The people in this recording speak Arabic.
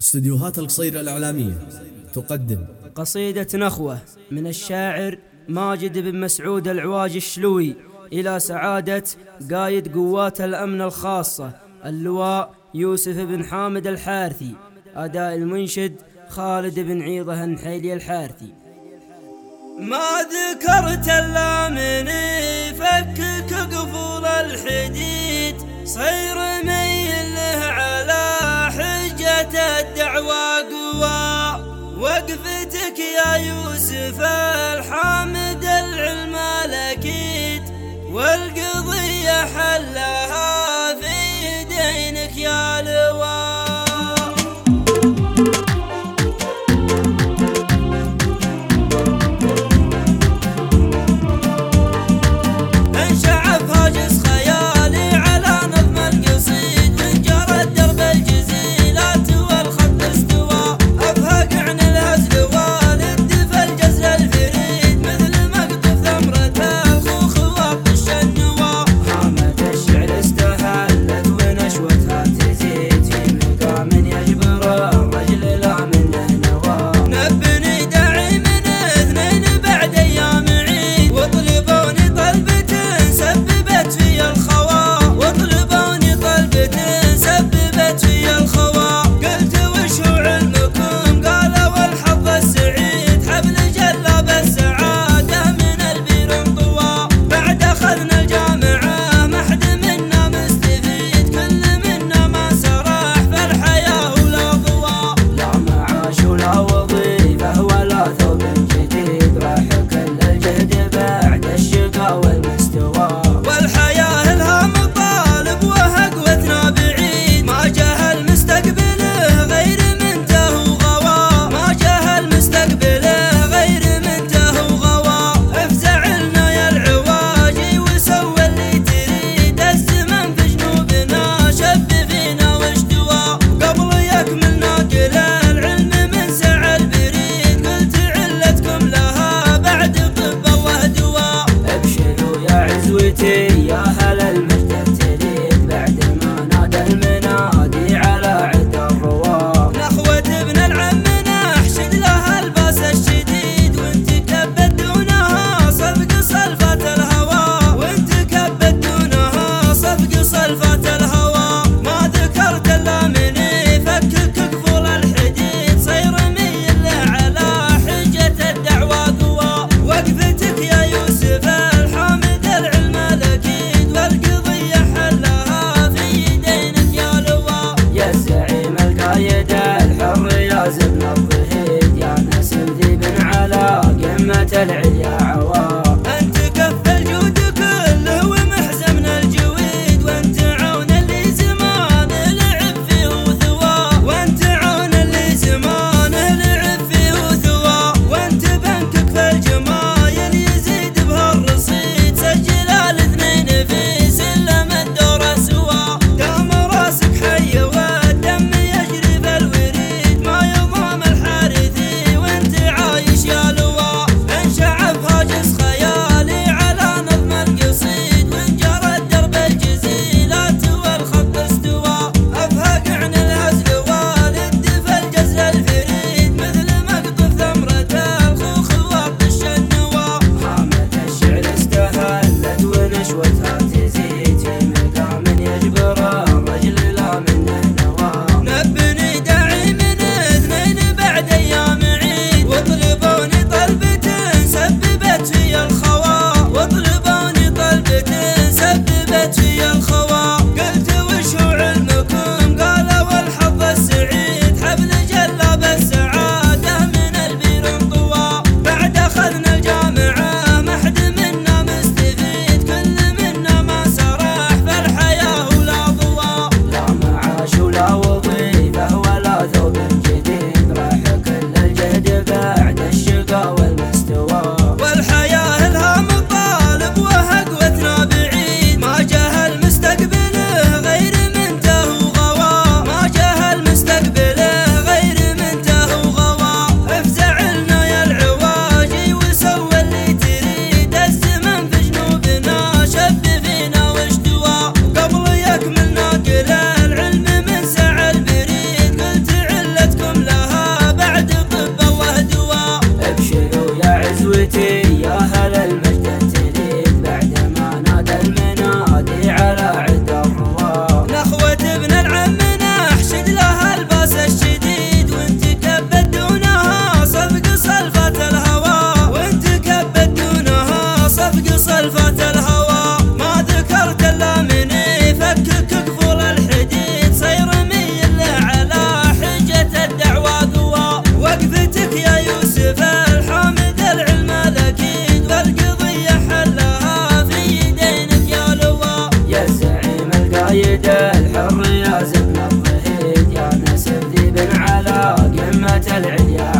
استديوهات القصيرة الإعلامية تقدم قصيدة نخوة من الشاعر ماجد بن مسعود العواج الشلوي إلى سعادة قايد قوات الأمن الخاصة اللواء يوسف بن حامد الحارثي. أداء المنشد خالد بن عيضة النحيلي الحارثي. ما ذكرت إلا من فكك قفول الحديد، صير ميل له على حجة الدعوى قوى. وقفتك يا يوسف الحامد العلم الأكيد، والقضية حلها في دينك يا لواء. يا هلا المجد تريد بعد ما نادى المنادي على عد الرواق. نخوة ابن العم نحشد لها الباس الشديد، وانت كبت دونها صفق صلفات الهوى، وانت كبت دونها صفق صلفات الهوى. ما ذكرت الا من فكك قفول الحديد، صير ميل له على حجة الدعوى قوى. وقفتك يا يوسف الحامد العلم الأكيد، والقضية حلها في دينك يا لواء. يا الزعيم القايد الحر يا زبن الضهيد، يا نسل ذي بن على قمة العليا عوا. انت كف الجود كله ومحزة من الجويد، وانت عون اللي زمانه لعب فيه وثوى، وانت عون اللي زمانه لعب فيه وثوى. وانت بنكك في الجمايل يزيد بهالرصيد، سجل الاثنين في سلم الدور سوا. دام راسك حي والدم يجري بالوريد، ما يضام الحارثي وانت عايش يا لواء. انشع قمة العليا